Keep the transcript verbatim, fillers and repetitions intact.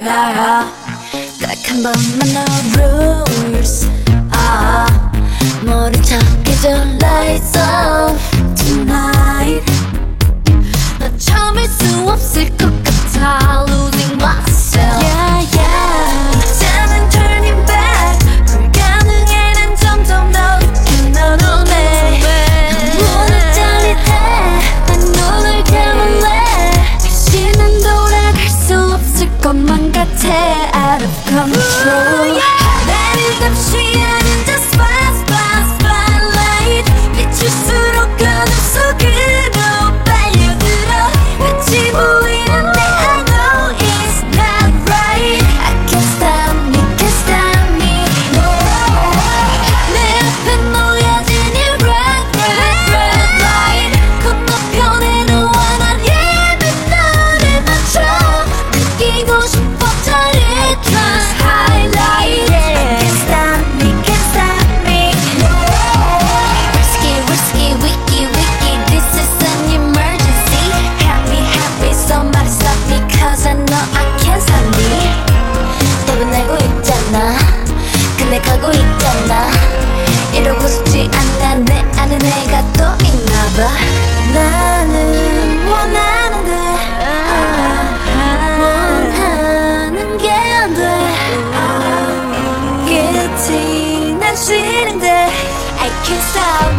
날 딱 한 번만 너 rules 아 모른 척해줘 lights off tonight 나 참을 수 없을 것 같아 losing myself yeah yeah 이제는 turning back 불가능해 난 점점 더 깊은 너 눈에 문을 잘릴 때난 눈을 감을래 다시는 돌아갈 수 없을 것만 같아 out of control 나를 잠시 아는 저 spot spot spotlight 비출수록 어둠 속으로 빨려들어 끝이 보이는데 I know it's not right I can't stop me, can't stop me 내 앞에 놓여진 이 red, red, red light 건너편에 너와 난 이미 너를 맞춰 느끼고 싶어 저리 trust highlight I can't stop me, can't stop me risky, risky, wicky, wicky this is an emergency help me, help me somebody stop me cause I know I can't stop me 답은 알고 있잖아 근데 가고 있잖아 이러고 싶지 않아 내 안에 내가 또 있나봐 나는 원하는데 원하는 게 안 돼 끝이 난 싫은데 I can't stop